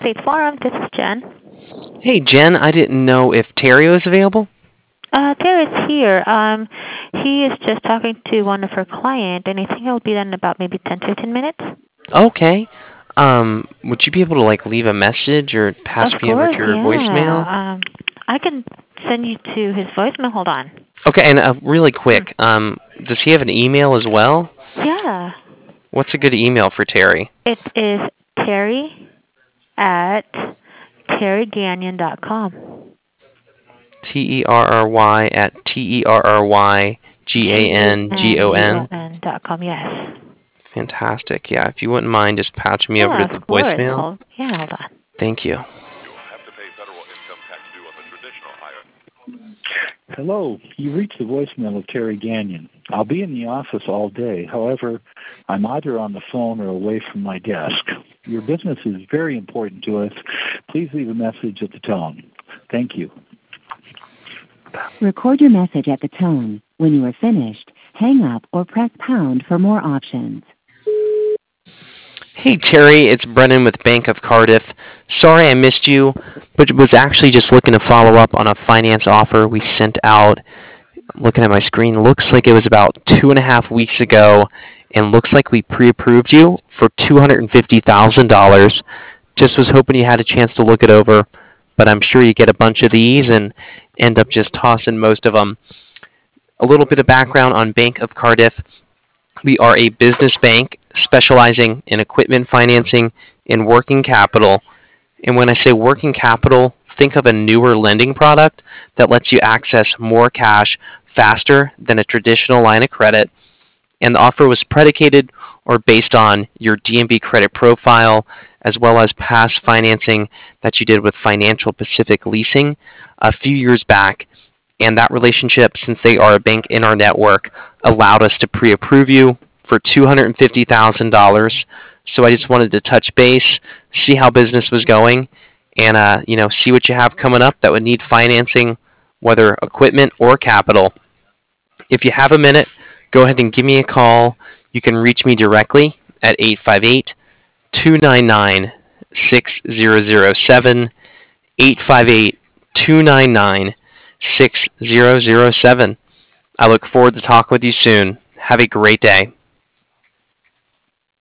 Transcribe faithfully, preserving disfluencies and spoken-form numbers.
State Farm. This is Jen. Hey, Jen, I didn't know if Terry was available. Uh, Terry's here. Um, he is just talking to one of her clients, and I think it'll be done in about maybe ten to fifteen minutes. Okay. Um, would you be able to, like, leave a message or pass Of me over course, to your voicemail? yeah. Um, I can send you to his voicemail. Hold on. Okay, and uh, really quick, um, does he have an email as well? Yeah. What's a good email for Terry? It is Terry at terry gagnon dot com. T E R R Y at T E R R Y G A N G O N. dot com, yes. Fantastic. Yeah, if you wouldn't mind just patching me over Yeah, to the of course. voicemail. Hold, yeah, hold on. Thank you. Hello, you reached the voicemail of Terry Gagnon. I'll be in the office all day. However, I'm either on the phone or away from my desk. Your business is very important to us. Please leave a message at the tone. Thank you. Record your message at the tone. When you are finished, hang up or press pound for more options. Hey, Terry, it's Brennan with Bank of Cardiff. Sorry I missed you, but was actually just looking to follow up on a finance offer we sent out. Looking at my screen, looks like it was about two and a half weeks ago, and looks like we pre-approved you for two hundred fifty thousand dollars. Just was hoping you had a chance to look it over, but I'm sure you get a bunch of these and end up just tossing most of them. A little bit of background on Bank of Cardiff. We are a business bank specializing in equipment financing and working capital. And when I say working capital, think of a newer lending product that lets you access more cash faster than a traditional line of credit. And the offer was predicated or based on your D and B credit profile, as well as past financing that you did with Financial Pacific Leasing a few years back. And that relationship, since they are a bank in our network, allowed us to pre-approve you for two hundred fifty thousand dollars. So I just wanted to touch base, see how business was going, and uh, you know, see what you have coming up that would need financing, whether equipment or capital. If you have a minute, go ahead and give me a call. You can reach me directly at eight five eight, two nine nine, six zero zero seven, eight five eight, two nine nine, six zero zero seven. I look forward to talking with you soon. Have a great day.